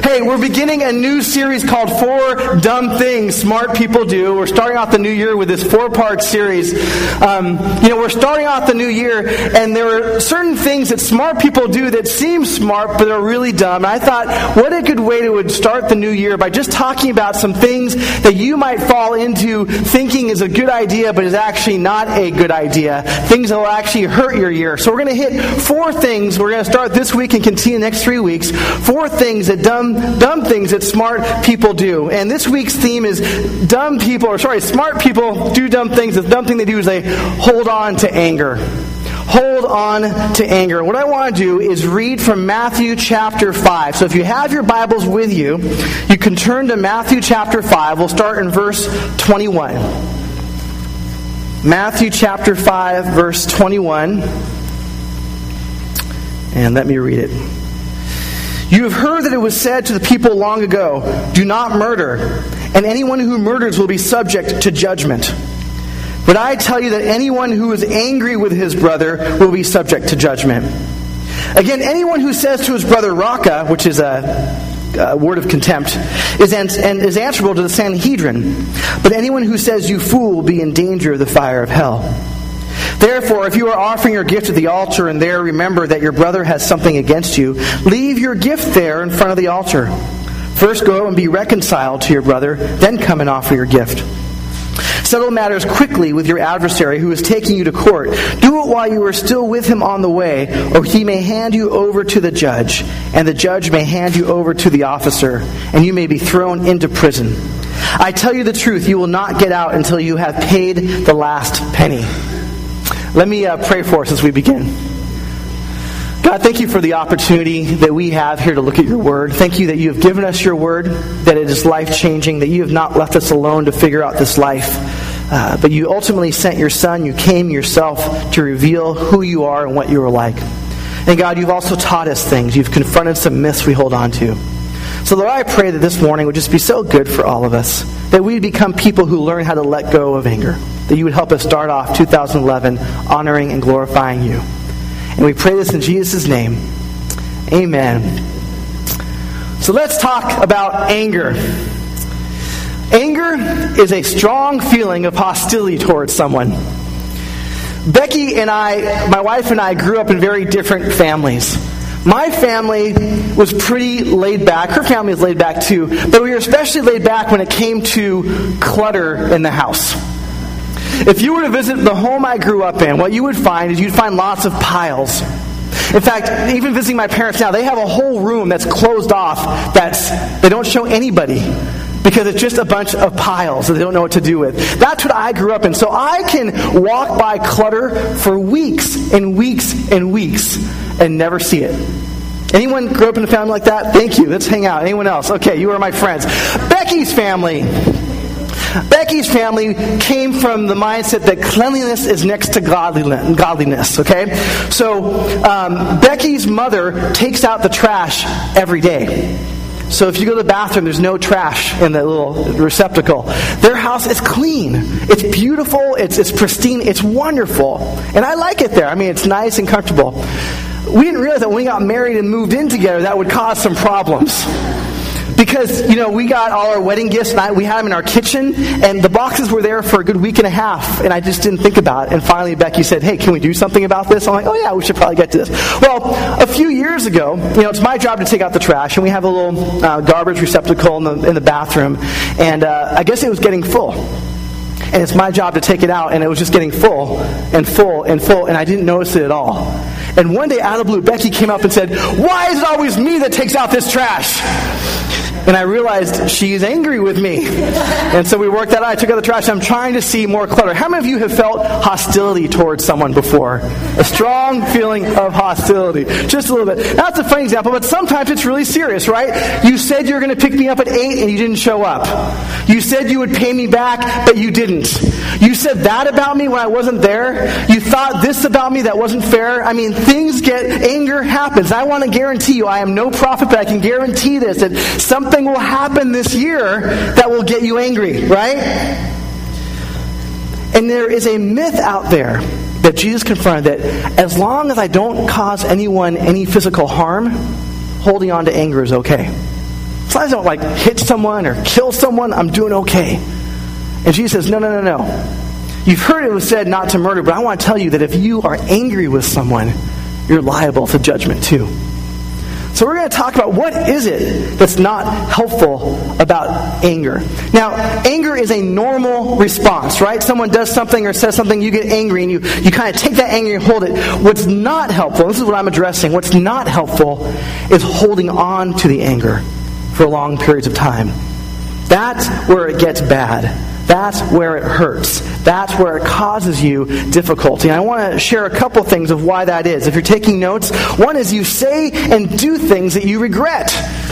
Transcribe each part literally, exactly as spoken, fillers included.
Hey, we're beginning a new series called Four Dumb Things Smart People Do. We're starting off the new year with this four-part series. Um, you know, we're starting off the new year, and there are certain things that smart people do that seem smart, but are really dumb. And I thought, what a good way to start the new year by just talking about some things that you might fall into thinking is a good idea, but is actually not a good idea. Things that will actually hurt your year. So we're going to hit four things. We're going to start this week and continue the next three weeks. Four things that dumb dumb things that smart people do. And this week's theme is dumb people, or sorry, smart people do dumb things. The dumb thing they do is they hold on to anger. Hold on to anger. What I want to do is read from Matthew chapter five. So if you have your Bibles with you, you can turn to Matthew chapter five. We'll start in verse twenty-one. Matthew chapter five, verse twenty-one. And let me read it. You have heard that it was said to the people long ago, do not murder, and anyone who murders will be subject to judgment. But I tell you that anyone who is angry with his brother will be subject to judgment. Again, anyone who says to his brother Raka, which is a, a word of contempt, is, ans- and is answerable to the Sanhedrin. But anyone who says you fool will be in danger of the fire of hell. Therefore, if you are offering your gift at the altar and there remember that your brother has something against you, leave your gift there in front of the altar. First go and be reconciled to your brother, then come and offer your gift. Settle matters quickly with your adversary who is taking you to court. Do it while you are still with him on the way, or he may hand you over to the judge, and the judge may hand you over to the officer, and you may be thrown into prison. I tell you the truth, you will not get out until you have paid the last penny. Let me uh, pray for us as we begin. God, thank you for the opportunity that we have here to look at your word. Thank you that you have given us your word, that it is life-changing, that you have not left us alone to figure out this life. Uh, but you ultimately sent your son, you came yourself to reveal who you are and what you are like. And God, you've also taught us things. You've confronted some myths we hold on to. So Lord, I pray that this morning would just be so good for all of us, that we'd become people who learn how to let go of anger, that you would help us start off two thousand eleven honoring and glorifying you. And we pray this in Jesus' name. Amen. So let's talk about anger. Anger is a strong feeling of hostility towards someone. Becky and I, my wife and I, grew up in very different families. My family was pretty laid back. Her family was laid back too. But we were especially laid back when it came to clutter in the house. If you were to visit the home I grew up in, what you would find is you'd find lots of piles. In fact, even visiting my parents now, they have a whole room that's closed off that's they don't show anybody because it's just a bunch of piles that they don't know what to do with. That's what I grew up in. So I can walk by clutter for weeks and weeks and weeks and never see it. Anyone grew up in a family like that? Thank you. Let's hang out. Anyone else? Okay, you are my friends. Becky's family. Becky's family came from the mindset that cleanliness is next to godliness, okay? So um, Becky's mother takes out the trash every day. So if you go to the bathroom, there's no trash in the little receptacle. Their house is clean. It's beautiful. It's, it's pristine. It's wonderful. And I like it there. I mean, it's nice and comfortable. We didn't realize that when we got married and moved in together, that would cause some problems. Because, you know, we got all our wedding gifts, and I, we had them in our kitchen, and the boxes were there for a good week and a half, and I just didn't think about it. And finally, Becky said, hey, can we do something about this? I'm like, oh, yeah, we should probably get to this. Well, a few years ago, you know, it's my job to take out the trash, and we have a little uh, garbage receptacle in the, in the bathroom, and uh, I guess it was getting full. And it's my job to take it out, and it was just getting full and full and full, and I didn't notice it at all. And one day, out of the blue, Becky came up and said, why is it always me that takes out this trash? And I realized she's angry with me. And so we worked that out. I took out the trash. I'm trying to see more clutter. How many of you have felt hostility towards someone before? A strong feeling of hostility. Just a little bit. That's a funny example, but sometimes it's really serious, right? You said you were going to pick me up at eight and you didn't show up. You said you would pay me back, but you didn't. You said that about me when I wasn't there. You thought this about me that wasn't fair. I mean, things get, anger happens. I want to guarantee you, I am no prophet, but I can guarantee this, that something will happen this year that will get you angry, right? And there is a myth out there that Jesus confronted that as long as I don't cause anyone any physical harm, holding on to anger is okay. as long as I don't like hit someone or kill someone, I'm doing okay. And Jesus says, no, no, no, no. You've heard it was said not to murder, but I want to tell you that if you are angry with someone, you're liable to judgment too. So we're going to talk about what is it that's not helpful about anger. Now, anger is a normal response, right? Someone does something or says something, you get angry, and you, you kind of take that anger and hold it. What's not helpful, this is what I'm addressing, what's not helpful is holding on to the anger for long periods of time. That's where it gets bad. That's where it hurts. That's where it causes you difficulty. And I want to share a couple things of why that is. If you're taking notes, one is you say and do things that you regret.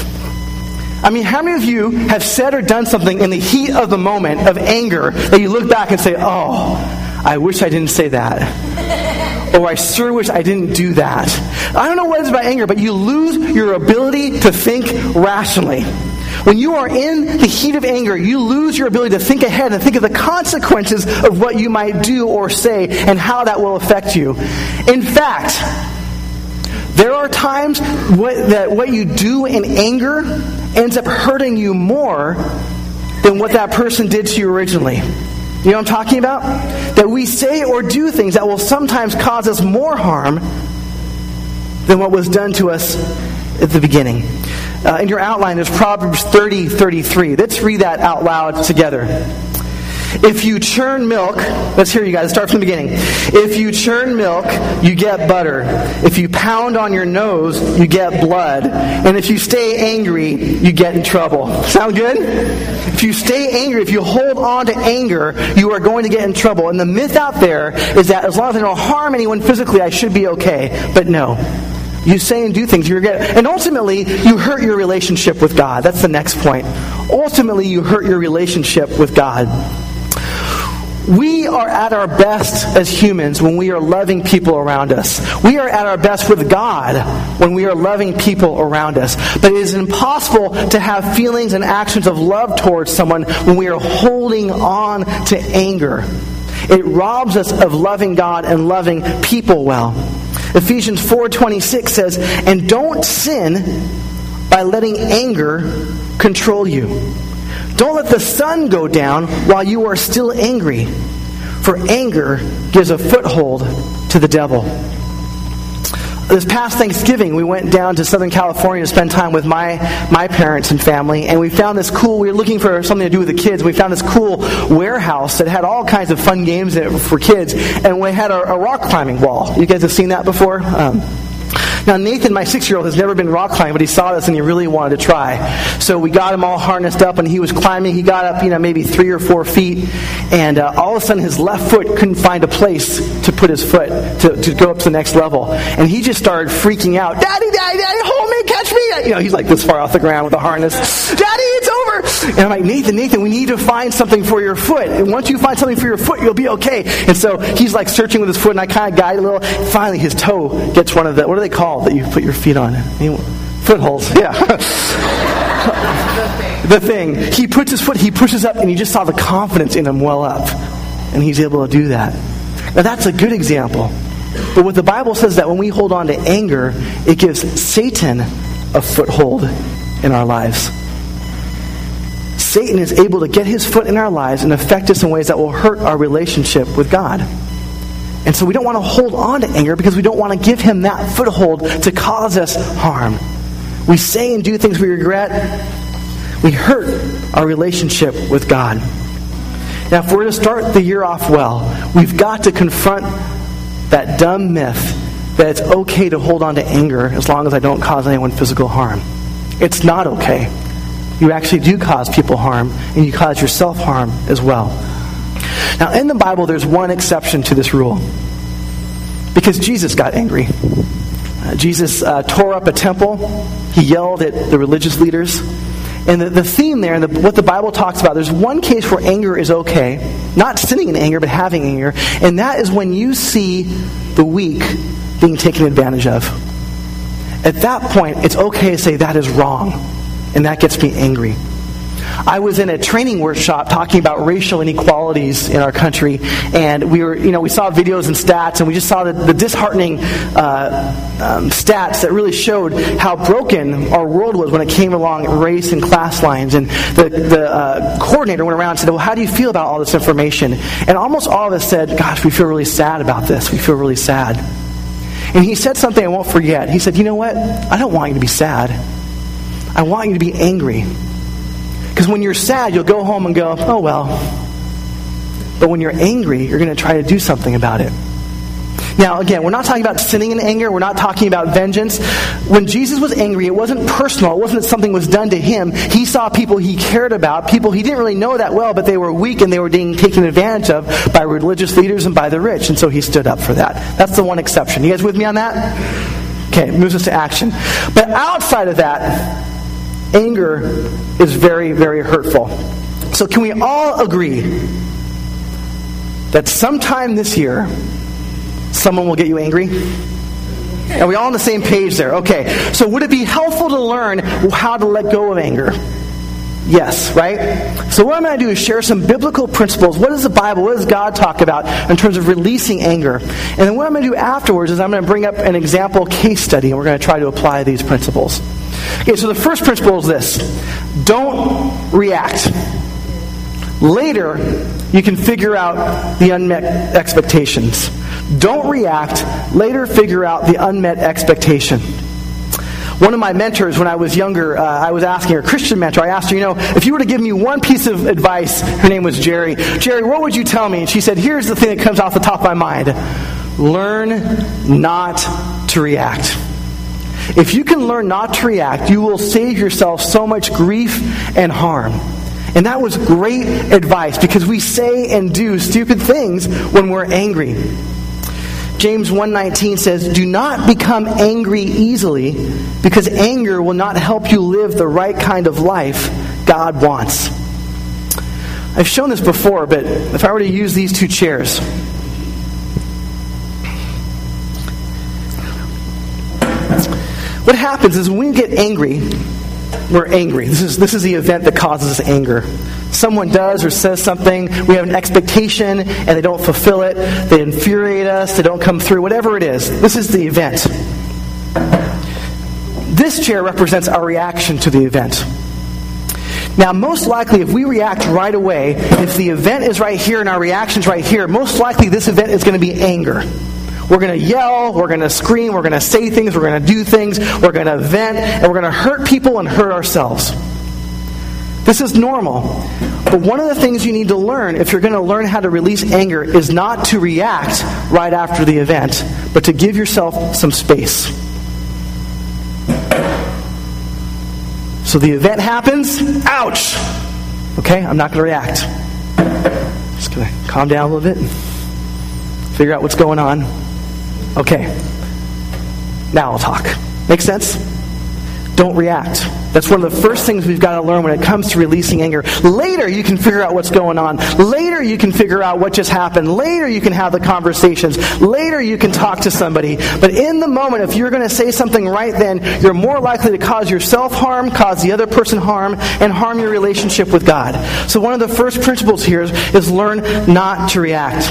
I mean, how many of you have said or done something in the heat of the moment of anger that you look back and say, oh, I wish I didn't say that. Or I sure wish I didn't do that. I don't know what it is about anger, but you lose your ability to think rationally. When you are in the heat of anger, you lose your ability to think ahead and think of the consequences of what you might do or say and how that will affect you. In fact, there are times what, that what you do in anger ends up hurting you more than what that person did to you originally. You know what I'm talking about? That we say or do things that will sometimes cause us more harm than what was done to us at the beginning. Uh, in your outline, there's Proverbs thirty thirty-three. Let's read that out loud together. If you churn milk, let's hear you guys, start from the beginning. If you churn milk, you get butter. If you pound on your nose, you get blood. And if you stay angry, you get in trouble. Sound good? If you stay angry, if you hold on to anger, you are going to get in trouble. And the myth out there is that as long as I don't harm anyone physically, I should be okay. But no. You say and do things you regret. And ultimately, you hurt your relationship with God. That's the next point. Ultimately, you hurt your relationship with God. We are at our best as humans when we are loving people around us. We are at our best with God when we are loving people around us. But it is impossible to have feelings and actions of love towards someone when we are holding on to anger. It robs us of loving God and loving people well. Ephesians four twenty-six says, and don't sin by letting anger control you. Don't let the sun go down while you are still angry, for anger gives a foothold to the devil. This past Thanksgiving, we went down to Southern California to spend time with my, my parents and family, and we found this cool, we were looking for something to do with the kids, we found this cool warehouse that had all kinds of fun games in it for kids, and we had a, a rock climbing wall. You guys have seen that before? Um, Now, Nathan, my six-year-old, has never been rock climbing, but he saw this and he really wanted to try. So we got him all harnessed up, and he was climbing. He got up, you know, maybe three or four feet, and uh, all of a sudden his left foot couldn't find a place to put his foot to, to go up to the next level. And he just started freaking out. Daddy, Daddy, Daddy, hold me, catch me. You know, he's like this far off the ground with a harness. Daddy, it's over. And I'm like, Nathan, Nathan, we need to find something for your foot. And once you find something for your foot, you'll be okay. And so he's like searching with his foot, and I kind of guide a little. Finally, his toe gets one of the, what are they called that you put your feet on? Footholds, yeah. The thing. He puts his foot, he pushes up, and you just saw the confidence in him well up. And he's able to do that. Now that's a good example. But what the Bible says that when we hold on to anger, it gives Satan a foothold in our lives. Satan is able to get his foot in our lives and affect us in ways that will hurt our relationship with God. And so we don't want to hold on to anger because we don't want to give him that foothold to cause us harm. We say and do things we regret. We hurt our relationship with God. Now, if we're to start the year off well, we've got to confront that dumb myth that it's okay to hold on to anger as long as I don't cause anyone physical harm. It's not okay. You actually do cause people harm, and you cause yourself harm as well. Now, in the Bible, there's one exception to this rule. Because Jesus got angry. Uh, Jesus uh, tore up a temple. He yelled at the religious leaders. And the, the theme there, and the, what the Bible talks about, there's one case where anger is okay. Not sinning in anger, but having anger. And that is when you see the weak being taken advantage of. At that point, it's okay to say that is wrong. And that gets me angry. I was in a training workshop talking about racial inequalities in our country, and we were, you know, we saw videos and stats, and we just saw the, the disheartening uh, um, stats that really showed how broken our world was when it came along race and class lines. And the, the uh, coordinator went around and said, well, how do you feel about all this information? And almost all of us said, gosh, we feel really sad about this. We feel really sad. And he said something I won't forget. He said, you know what? I don't want you to be sad. I want you to be angry. Because when you're sad, you'll go home and go, oh well. But when you're angry, you're going to try to do something about it. Now, again, we're not talking about sinning in anger. We're not talking about vengeance. When Jesus was angry, it wasn't personal. It wasn't that something was done to him. He saw people he cared about, people he didn't really know that well, but they were weak and they were being taken advantage of by religious leaders and by the rich. And so he stood up for that. That's the one exception. You guys with me on that? Okay, moves us to action. But outside of that, anger is very, very hurtful. So can we all agree that sometime this year, someone will get you angry? Are we all on the same page there? Okay. So would it be helpful to learn how to let go of anger? Yes, right? So what I'm going to do is share some biblical principles. What does the Bible, what does God talk about in terms of releasing anger? And then what I'm going to do afterwards is I'm going to bring up an example case study, and we're going to try to apply these principles. Okay, so the first principle is this. Don't react. Later, you can figure out the unmet expectations. Don't react. Later, figure out the unmet expectation. One of my mentors, when I was younger, uh, I was asking her, a Christian mentor, I asked her, you know, if you were to give me one piece of advice, her name was Jerry. Jerry, what would you tell me? And she said, here's the thing that comes off the top of my mind. Learn not to react. If you can learn not to react, you will save yourself so much grief and harm. And that was great advice, because we say and do stupid things when we're angry. James one nineteen says, do not become angry easily, because anger will not help you live the right kind of life God wants. I've shown this before, but if I were to use these two chairs, what happens is when we get angry, we're angry. This is this is the event that causes us anger. Someone does or says something, we have an expectation, and they don't fulfill it. They infuriate us, they don't come through, whatever it is. This is the event. This chair represents our reaction to the event. Now, most likely, if we react right away, if the event is right here and our reaction's right here, most likely this event is going to be anger. We're going to yell, we're going to scream, we're going to say things, we're going to do things, we're going to vent, and we're going to hurt people and hurt ourselves. This is normal. But one of the things you need to learn, if you're going to learn how to release anger, is not to react right after the event, but to give yourself some space. So the event happens, ouch! Okay, I'm not going to react. Just going to calm down a little bit and figure out what's going on. Okay, now I'll talk. Make sense? Don't react. That's one of the first things we've got to learn when it comes to releasing anger. Later, you can figure out what's going on. Later, you can figure out what just happened. Later, you can have the conversations. Later, you can talk to somebody. But in the moment, if you're going to say something right then, you're more likely to cause yourself harm, cause the other person harm, and harm your relationship with God. So one of the first principles here is, is learn not to react.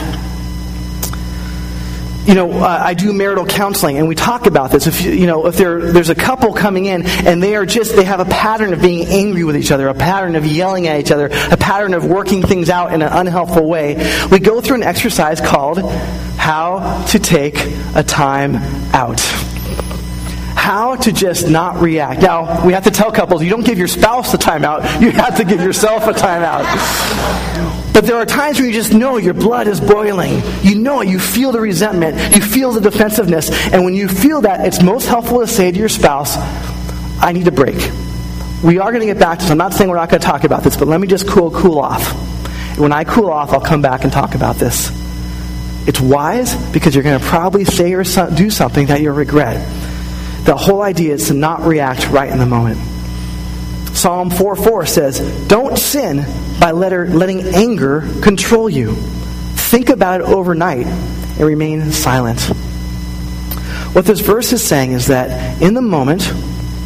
You know, uh, I do marital counseling, and we talk about this. If you, you know, if there, there's a couple coming in, and they are just, they have a pattern of being angry with each other, a pattern of yelling at each other, a pattern of working things out in an unhelpful way, we go through an exercise called How to Take a Time Out. How to just not react. Now, we have to tell couples, you don't give your spouse a time out, you have to give yourself a time out. But there are times where you just know your blood is boiling. You know it. You feel the resentment. You feel the defensiveness. And when you feel that, it's most helpful to say to your spouse, I need a break. We are going to get back to this. I'm not saying we're not going to talk about this, but let me just cool, cool off. And when I cool off, I'll come back and talk about this. It's wise because you're going to probably say or do something that you'll regret. The whole idea is to not react right in the moment. Psalm four four says, don't sin by letting anger control you. Think about it overnight and remain silent. What this verse is saying is that in the moment,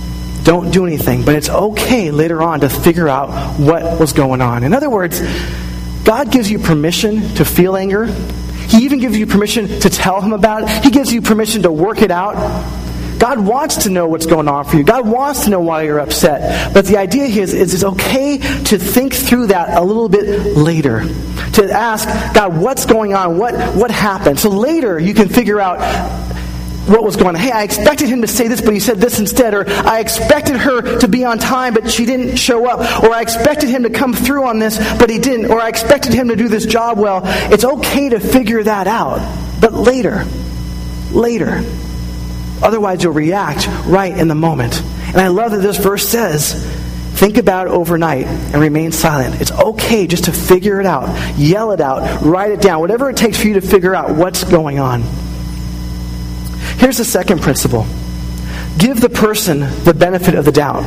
don't do anything. But it's okay later on to figure out what was going on. In other words, God gives you permission to feel anger. He even gives you permission to tell him about it. He gives you permission to work it out. God wants to know what's going on for you. God wants to know why you're upset. But the idea here is, is it's okay to think through that a little bit later. To ask, God, what's going on? What, what happened? So later you can figure out what was going on. Hey, I expected him to say this, but he said this instead. Or I expected her to be on time, but she didn't show up. Or I expected him to come through on this, but he didn't. Or I expected him to do this job well. It's okay to figure that out. But later, later. Otherwise, you'll react right in the moment. And I love that this verse says, think about it overnight and remain silent. It's okay just to figure it out. Yell it out. Write it down. Whatever it takes for you to figure out what's going on. Here's the second principle. Give the person the benefit of the doubt.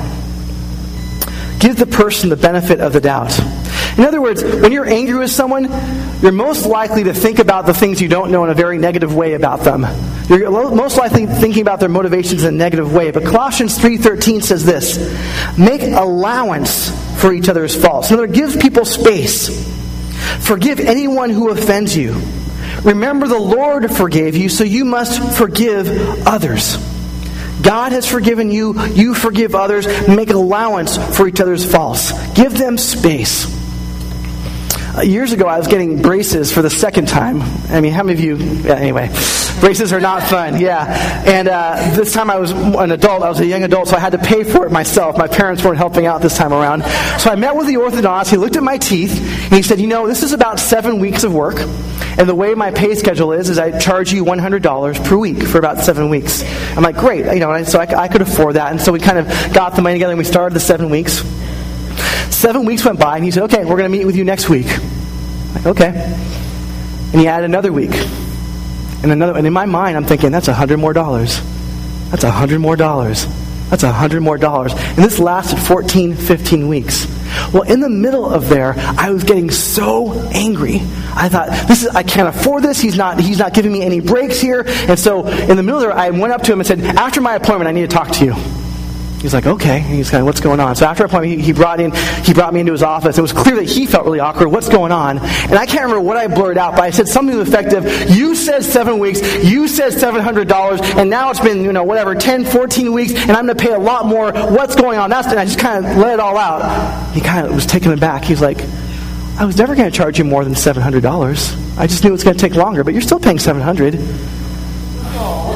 Give the person the benefit of the doubt. In other words, when you're angry with someone, you're most likely to think about the things you don't know in a very negative way about them. You're most likely thinking about their motivations in a negative way. But Colossians three thirteen says this, make allowance for each other's faults. In other words, give people space. Forgive anyone who offends you. Remember, the Lord forgave you, so you must forgive others. God has forgiven you. You forgive others. Make allowance for each other's faults. Give them space. Uh, years ago, I was getting braces for the second time. I mean, how many of you... Yeah, anyway, braces are not fun. Yeah. And uh, this time I was an adult. I was a young adult, so I had to pay for it myself. My parents weren't helping out this time around. So I met with the orthodontist. He looked at my teeth, and he said, you know, this is about seven weeks of work. And the way my pay schedule is, is I charge you one hundred dollars per week for about seven weeks. I'm like, great. You know, and so I, I could afford that. And so we kind of got the money together, and we started the seven weeks. Seven weeks went by, and he said, okay, we're going to meet with you next week. I'm like, okay. And he added another week. And another. And in my mind, I'm thinking, that's one hundred more dollars. That's one hundred more dollars. That's one hundred more dollars. And this lasted fourteen, fifteen weeks. Well, in the middle of there, I was getting so angry. I thought, this is I can't afford this. He's not he's not giving me any breaks here. And so in the middle there, I went up to him and said, after my appointment, I need to talk to you. He's like, okay. And he's kind of, what's going on? So after appointment, he, he brought in, he brought me into his office. It was clear that he felt really awkward. What's going on? And I can't remember what I blurred out, but I said something to the effect of, you said seven weeks, you said seven hundred dollars, and now it's been, you know, whatever, ten, fourteen weeks, and I'm going to pay a lot more. What's going on? That's, and I just kind of let it all out. He kind of was taken aback. He's like, I was never going to charge you more than seven hundred dollars. I just knew it was going to take longer, but you're still paying seven hundred dollars.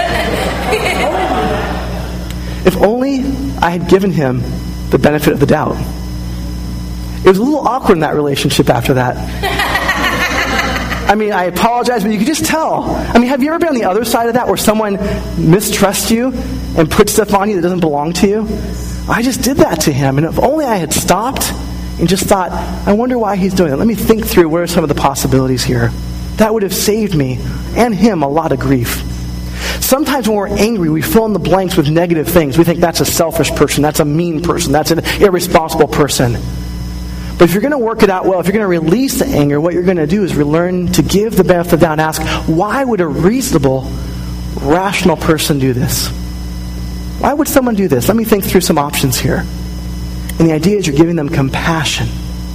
If only I had given him the benefit of the doubt. It was a little awkward in that relationship after that. I mean, I apologize, but you could just tell. I mean, have you ever been on the other side of that where someone mistrusts you and puts stuff on you that doesn't belong to you? I just did that to him, and if only I had stopped and just thought, I wonder why he's doing it. Let me think through what are some of the possibilities here. That would have saved me and him a lot of grief. Sometimes when we're angry, we fill in the blanks with negative things. We think that's a selfish person, that's a mean person, that's an irresponsible person. But if you're going to work it out well, if you're going to release the anger, what you're going to do is learn to give the benefit of the doubt and ask, why would a reasonable, rational person do this? Why would someone do this? Let me think through some options here. And the idea is you're giving them compassion.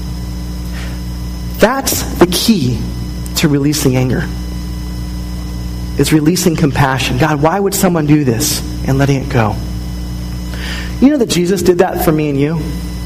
That's the key to releasing anger. Is releasing compassion. God, why would someone do this? And letting it go. You know that Jesus did that for me and you?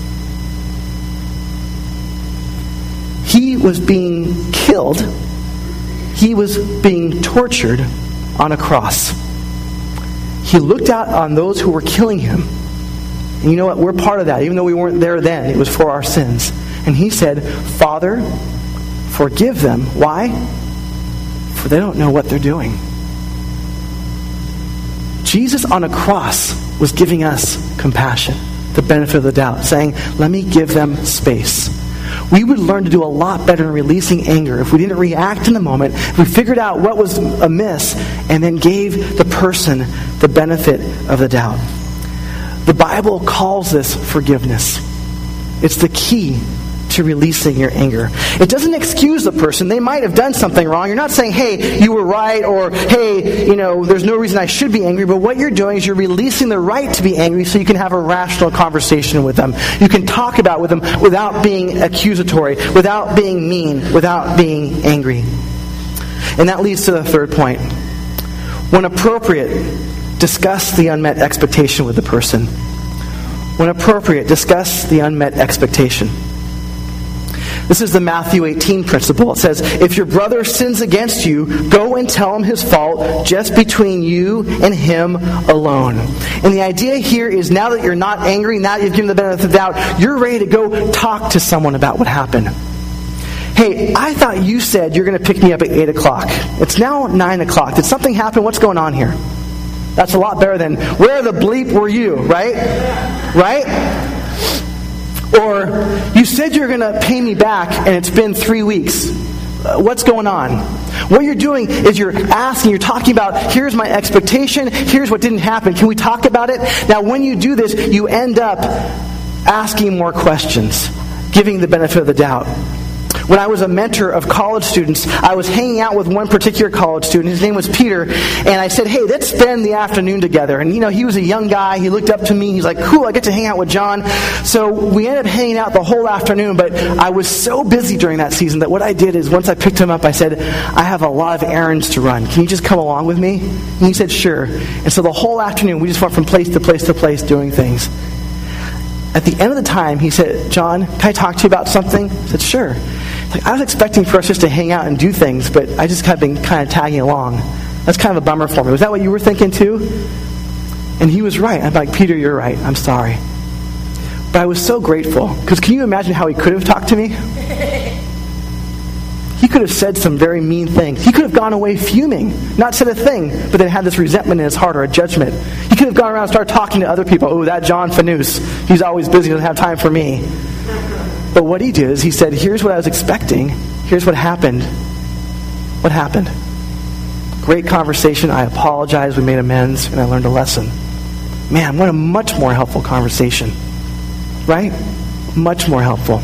He was being killed. He was being tortured on a cross. He looked out on those who were killing him. And you know what? We're part of that. Even though we weren't there then, it was for our sins. And he said, Father, forgive them. Why? For they don't know what they're doing. Jesus on a cross was giving us compassion, the benefit of the doubt, saying, let me give them space. We would learn to do a lot better in releasing anger if we didn't react in the moment, if we figured out what was amiss, and then gave the person the benefit of the doubt. The Bible calls this forgiveness. It's the key to releasing your anger. It doesn't excuse the person. They might have done something wrong. You're not saying, hey, you were right, or hey, you know, there's no reason I should be angry. But what you're doing is you're releasing the right to be angry so you can have a rational conversation with them. You can talk about with them without being accusatory, without being mean, without being angry. And that leads to the third point. When appropriate, discuss the unmet expectation with the person. When appropriate, discuss the unmet expectation. This is the Matthew eighteen principle. It says, if your brother sins against you, go and tell him his fault just between you and him alone. And the idea here is now that you're not angry, now that you've given the benefit of the doubt, you're ready to go talk to someone about what happened. Hey, I thought you said you're going to pick me up at eight o'clock. It's now nine o'clock. Did something happen? What's going on here? That's a lot better than, where the bleep were you, right? Right? Or, you said you're going to pay me back and it's been three weeks. Uh, what's going on? What you're doing is you're asking, you're talking about, here's my expectation, here's what didn't happen. Can we talk about it? Now, when you do this, you end up asking more questions, giving the benefit of the doubt. When I was a mentor of college students, I was hanging out with one particular college student. His name was Peter. And I said, hey, let's spend the afternoon together. And, you know, he was a young guy. He looked up to me. He's like, cool, I get to hang out with John. So we ended up hanging out the whole afternoon. But I was so busy during that season that what I did is once I picked him up, I said, I have a lot of errands to run. Can you just come along with me? And he said, sure. And so the whole afternoon, we just went from place to place to place doing things. At the end of the time, he said, John, can I talk to you about something? I said, sure. Like, I was expecting for us just to hang out and do things, but I just kind of been kind of tagging along. That's kind of a bummer for me. Was that what you were thinking too? And he was right. I'm like, Peter, you're right. I'm sorry. But I was so grateful. Because can you imagine how he could have talked to me? He could have said some very mean things. He could have gone away fuming, not said a thing, but then had this resentment in his heart or a judgment. He could have gone around and started talking to other people. Oh, that John Fanous. He's always busy, doesn't have time for me. But what he did is he said, here's what I was expecting. Here's what happened. What happened? Great conversation. I apologized. We made amends. And I learned a lesson. Man, what a much more helpful conversation. Right? Much more helpful.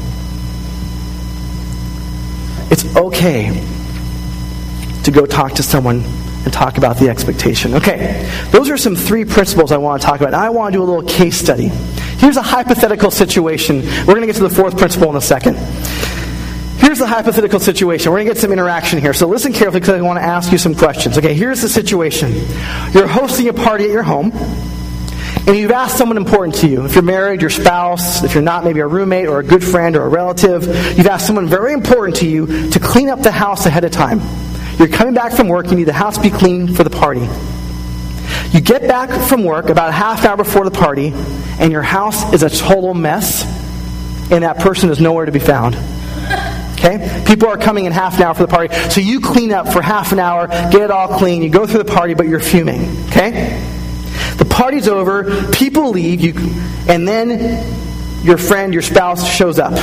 It's okay to go talk to someone and talk about the expectation. Okay, those are some three principles I want to talk about. Now I want to do a little case study. Here's a hypothetical situation. We're going to get to the fourth principle in a second. Here's the hypothetical situation. We're going to get some interaction here. So listen carefully because I want to ask you some questions. Okay, here's the situation. You're hosting a party at your home, and you've asked someone important to you. If you're married, your spouse. If you're not, maybe a roommate or a good friend or a relative. You've asked someone very important to you to clean up the house ahead of time. You're coming back from work. You need the house to be clean for the party. You get back from work about a half hour before the party, and your house is a total mess, and that person is nowhere to be found. Okay? People are coming in half an hour for the party, so you clean up for half an hour, get it all clean, you go through the party, but you're fuming. Okay? The party's over, people leave, you, and then your friend, your spouse shows up.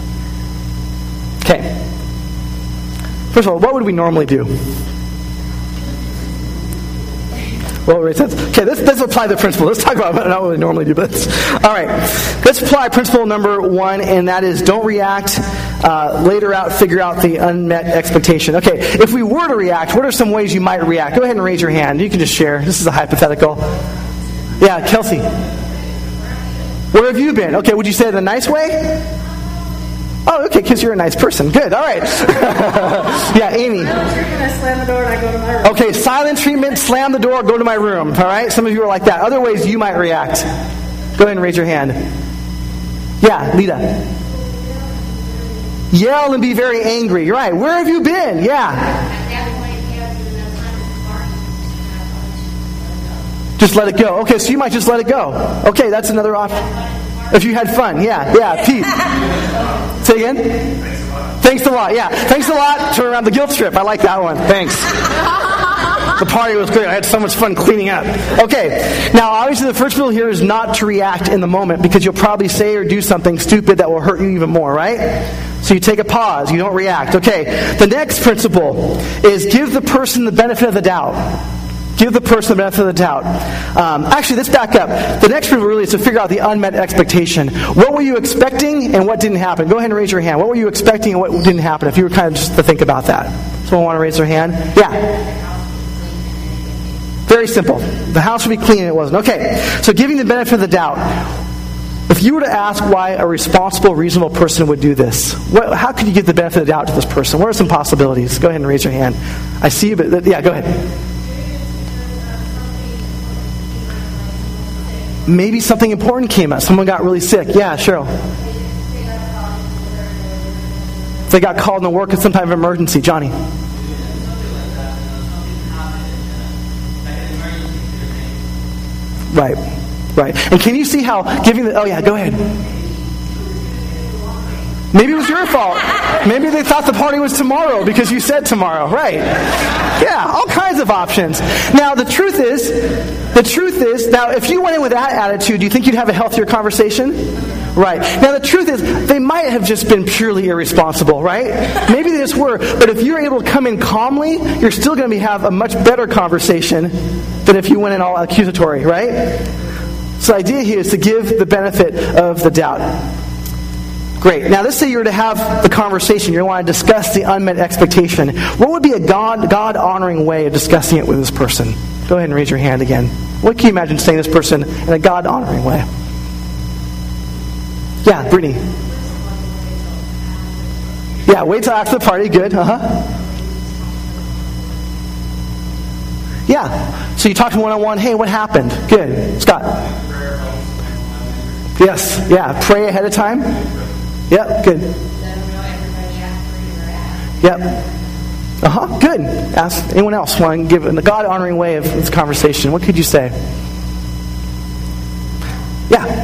Okay. First of all, what would we normally do? Well, okay, let's, let's apply the principle. Let's talk about what we normally do. But all right, let's apply principle number one, and that is don't react. Uh, later out, figure out the unmet expectation. Okay, if we were to react, what are some ways you might react? Go ahead and raise your hand. You can just share. This is a hypothetical. Yeah, Kelsey. Where have you been? Okay, would you say it in a nice way? Oh, okay, because you're a nice person. Good, all right. Yeah, Amy. Silent treatment, I slam the door and I go to my room. Okay, silent treatment, slam the door, go to my room. All right? Some of you are like that. Other ways you might react. Go ahead and raise your hand. Yeah, Lita. Yell and be very angry. You're right. Where have you been? Yeah. Just let it go. Okay, so you might just let it go. Okay, that's another option. If you had fun, yeah, yeah, Pete. Say again? Thanks a lot. Thanks a lot, yeah. Thanks a lot. Turn around the guilt trip. I like that one. Thanks. The party was great. I had so much fun cleaning up. Okay, now obviously the first rule here is not to react in the moment because you'll probably say or do something stupid that will hurt you even more, right? So you take a pause. You don't react. Okay, the next principle is give the person the benefit of the doubt. Give the person the benefit of the doubt. Um, actually, let's back up. The next principle really is to figure out the unmet expectation. What were you expecting and what didn't happen? Go ahead and raise your hand. What were you expecting and what didn't happen? If you were kind of just to think about that. Someone want to raise their hand? Yeah. Very simple. The house would be clean and it wasn't. Okay, so giving the benefit of the doubt. If you were to ask why a responsible, reasonable person would do this, what, how could you give the benefit of the doubt to this person? What are some possibilities? Go ahead and raise your hand. I see you, but yeah, go ahead. Maybe something important came up. Someone got really sick. Yeah, Cheryl. They got called to work in some type of emergency. Johnny. Right, right. And can you see how giving the... Oh, yeah, go ahead. Maybe it was your fault. Maybe they thought the party was tomorrow because you said tomorrow. Right. Yeah, all kinds of options. Now, the truth is, the truth is, now, if you went in with that attitude, do you think you'd have a healthier conversation? Right. Now, the truth is, they might have just been purely irresponsible, right? Maybe they just were. But if you're able to come in calmly, you're still going to be, have a much better conversation than if you went in all accusatory, right? So the idea here is to give the benefit of the doubt. Great. Now, let's say you're to have the conversation. You want to discuss the unmet expectation. What would be a God, God-honoring way of discussing it with this person? Go ahead and raise your hand again. What can you imagine saying to this person in a God-honoring way? Yeah, Brittany. Yeah, wait till after the party. Good. Uh-huh. Yeah. So you talk to them one-on-one. Hey, what happened? Good. Scott. Yes. Yeah. Pray ahead of time. Yep. Good. Yep. Uh-huh. Good. Ask anyone else want to give a God-honoring way of this conversation. What could you say? Yeah.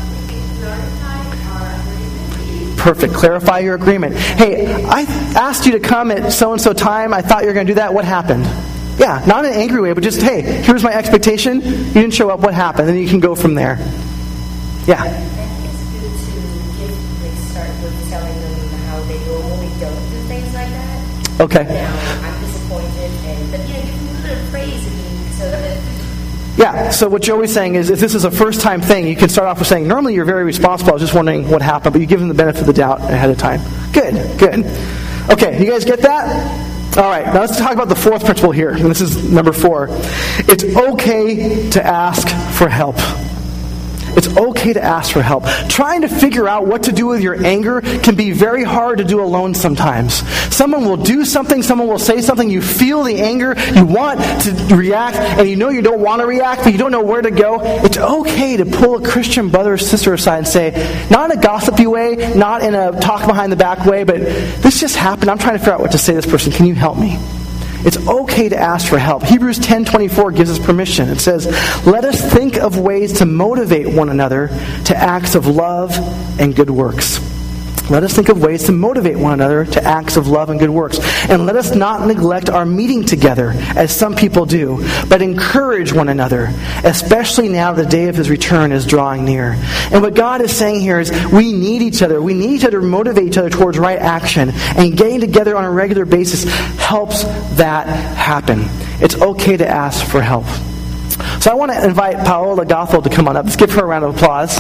Perfect. Clarify your agreement. Hey, I asked you to come at so-and-so time. I thought you were going to do that. What happened? Yeah, not in an angry way, but just, hey, here's my expectation. You didn't show up. What happened? Then you can go from there. Yeah. I think it's good to give, like, start with telling them how they normally don't do things like that. Okay. Now, I'm disappointed, and but, you know, give them a little bit of praise, I mean, so that... Yeah, so what Joey's saying is if this is a first-time thing, you can start off with saying, normally you're very responsible, I was just wondering what happened, but you give them the benefit of the doubt ahead of time. Good, good. Okay, you guys get that? All right, now let's talk about the fourth principle here, and this is number four. It's okay to ask for help. It's okay to ask for help. Trying to figure out what to do with your anger can be very hard to do alone sometimes. Someone will do something, someone will say something, you feel the anger, you want to react, and you know you don't want to react, but you don't know where to go. It's okay to pull a Christian brother or sister aside and say, not in a gossipy way, not in a talk behind the back way, but this just happened, I'm trying to figure out what to say to this person. Can you help me? It's okay to ask for help. Hebrews ten twenty-four gives us permission. It says, let us think of ways to motivate one another to acts of love and good works. Let us think of ways to motivate one another to acts of love and good works. And let us not neglect our meeting together, as some people do, but encourage one another, especially now the day of His return is drawing near. And what God is saying here is we need each other. We need each other to motivate each other towards right action. And getting together on a regular basis helps that happen. It's okay to ask for help. So I want to invite Paola Gothel to come on up. Let's give her a round of applause.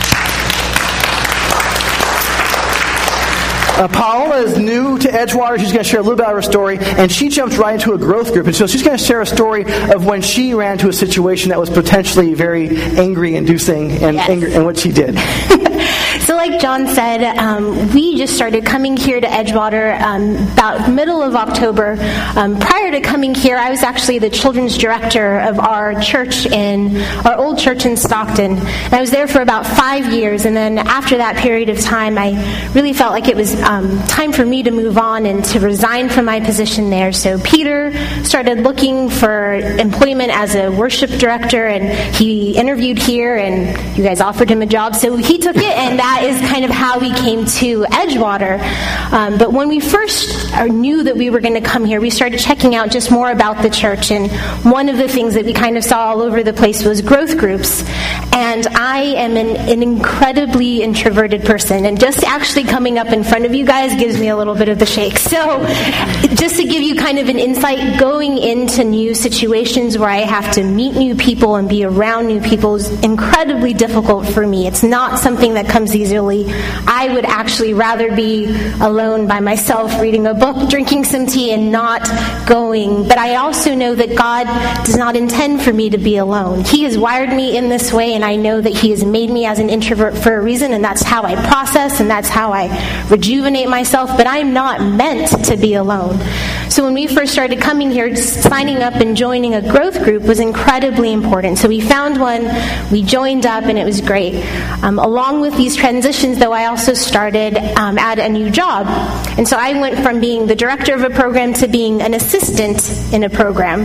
Uh, Paola is new to Edgewater. She's going to share a little bit of her story, and she jumped right into a growth group. And so she's going to share a story of when she ran into a situation that was potentially very angry-inducing and, yes. angry, and what she did. So like John said, um, we just started coming here to Edgewater um, about middle of October. Um, prior to coming here, I was actually the children's director of our church in, our old church in Stockton. And I was there for about five years. And then after that period of time, I really felt like it was um, time for me to move on and to resign from my position there. So Peter started looking for employment as a worship director, and he interviewed here, and you guys offered him a job. So he took it, and that is is kind of how we came to Edgewater. Um, but when we first knew that we were going to come here, we started checking out just more about the church. And one of the things that we kind of saw all over the place was growth groups. And I am an, an incredibly introverted person. And just actually coming up in front of you guys gives me a little bit of the shake. So just to give you kind of an insight, going into new situations where I have to meet new people and be around new people is incredibly difficult for me. It's not something that comes easily. I would actually rather be alone by myself, reading a book, drinking some tea, and not going. But I also know that God does not intend for me to be alone. He has wired me in this way, and I know that He has made me as an introvert for a reason, and that's how I process, and that's how I rejuvenate myself. But I'm not meant to be alone. So when we first started coming here, signing up and joining a growth group was incredibly important. So we found one, we joined up, and it was great. Um, along with these transitions, though, I also started um, at a new job. And so I went from being the director of a program to being an assistant in a program.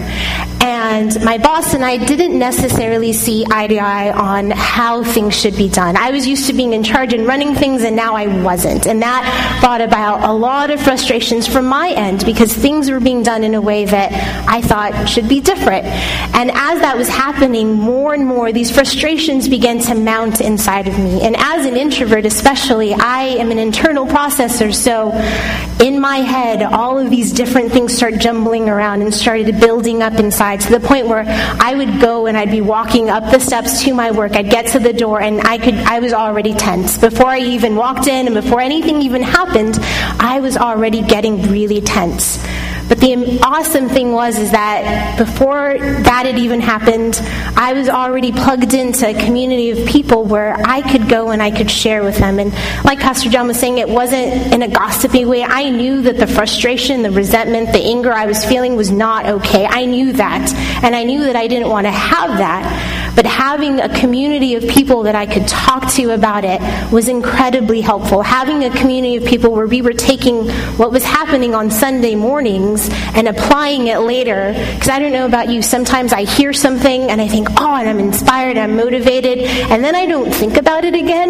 And my boss and I didn't necessarily see eye to eye on how things should be done. I was used to being in charge and running things, and now I wasn't. And that brought about a lot of frustrations from my end because things were being done in a way that I thought should be different. And as that was happening, more and more, these frustrations began to mount inside of me. And as an introvert especially, I am an internal processor, so in my head, all of these different things start jumbling around and started building up inside to the point where I would go and I'd be walking up the steps to my work. I'd get to the door and I could I was already tense. Before I even walked in and before anything even happened, I was already getting really tense. But the awesome thing was is that before that had even happened, I was already plugged into a community of people where I could go and I could share with them. And like Pastor John was saying, it wasn't in a gossipy way. I knew that the frustration, the resentment, the anger I was feeling was not okay. I knew that. And I knew that I didn't want to have that. But having a community of people that I could talk to about it was incredibly helpful. Having a community of people where we were taking what was happening on Sunday mornings and applying it later. Because I don't know about you, sometimes I hear something and I think, oh, and I'm inspired, I'm motivated, and then I don't think about it again.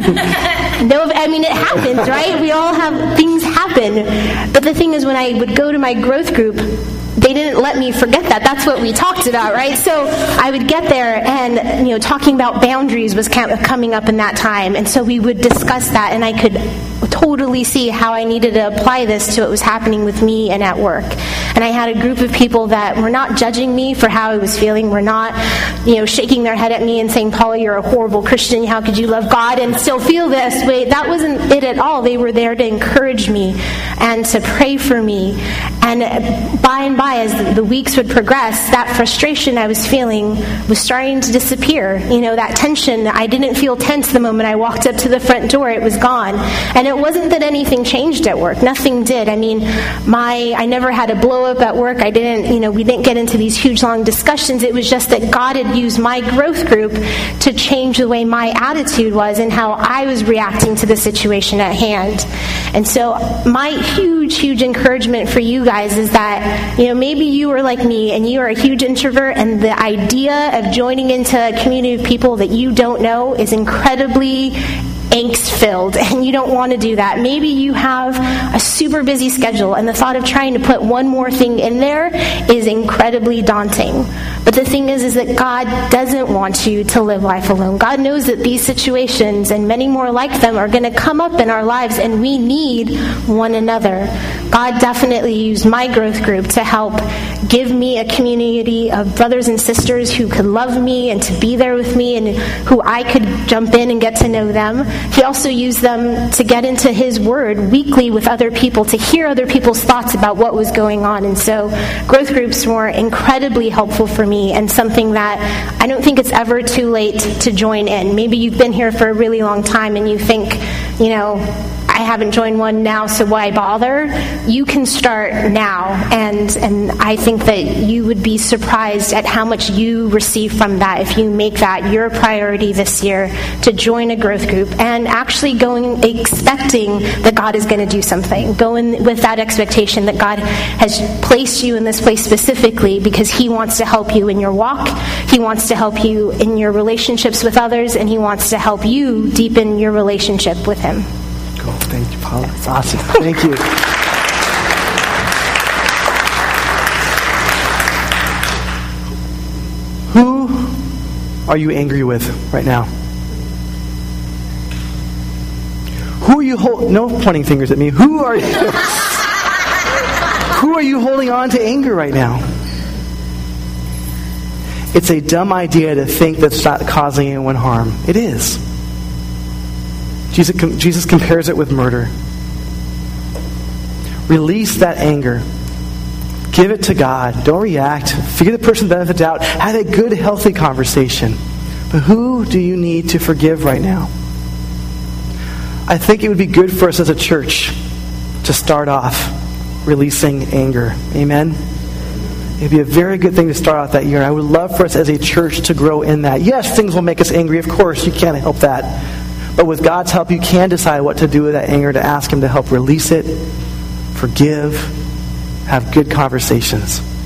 No, I mean, it happens, right? We all have things happen. But the thing is, when I would go to my growth group, they didn't let me forget that. That's what we talked about, right? So I would get there and, you know, talking about boundaries was coming up in that time. And so we would discuss that, and I could totally see how I needed to apply this to what was happening with me and at work. And I had a group of people that were not judging me for how I was feeling, were not, you know, shaking their head at me and saying, Paula, you're a horrible Christian. How could you love God and still feel this way? That wasn't it at all. They were there to encourage me and to pray for me. And by and by, as the weeks would progress, that frustration I was feeling was starting to disappear. You know, that tension, I didn't feel tense the moment I walked up to the front door. It was gone. And it wasn't that anything changed at work. Nothing did. I mean, my I never had a blow up at work. I didn't, you know, we didn't get into these huge, long discussions. It was just that God had used my growth group to change the way my attitude was and how I was reacting to the situation at hand. And so my huge, huge encouragement for you guys is that, you know, maybe you are like me and you are a huge introvert, and the idea of joining into a community of people that you don't know is incredibly angst-filled, and you don't want to do that. Maybe you have a super busy schedule, and the thought of trying to put one more thing in there is incredibly daunting. But the thing is, is that God doesn't want you to live life alone. God knows that these situations, and many more like them, are going to come up in our lives, and we need one another. God definitely used my growth group to help give me a community of brothers and sisters who could love me and to be there with me and who I could jump in and get to know them. He also used them to get into His Word weekly with other people, to hear other people's thoughts about what was going on. And so growth groups were incredibly helpful for me, and something that I don't think it's ever too late to join in. Maybe you've been here for a really long time and you think, you know, I haven't joined one now, so why bother? You can start now, and and I think that you would be surprised at how much you receive from that if you make that your priority this year to join a growth group and actually going expecting that God is going to do something. Go in with that expectation that God has placed you in this place specifically because He wants to help you in your walk, He wants to help you in your relationships with others, and He wants to help you deepen your relationship with Him. Cool. Thank you, Paula. That's awesome. Thank you. Who are you angry with right now? Who are you holding? No pointing fingers at me. Who are you? Who are you holding on to anger right now? It's a dumb idea to think that's not causing anyone harm. It is. Jesus, Jesus compares it with murder. Release that anger. Give it to God. Don't react. Figure the person benefits out. Have a good, healthy conversation. But who do you need to forgive right now? I think it would be good for us as a church to start off releasing anger. Amen? It'd be a very good thing to start out that year. I would love for us as a church to grow in that. Yes, things will make us angry. Of course, you can't help that. But with God's help, you can decide what to do with that anger, to ask Him to help release it, forgive, have good conversations.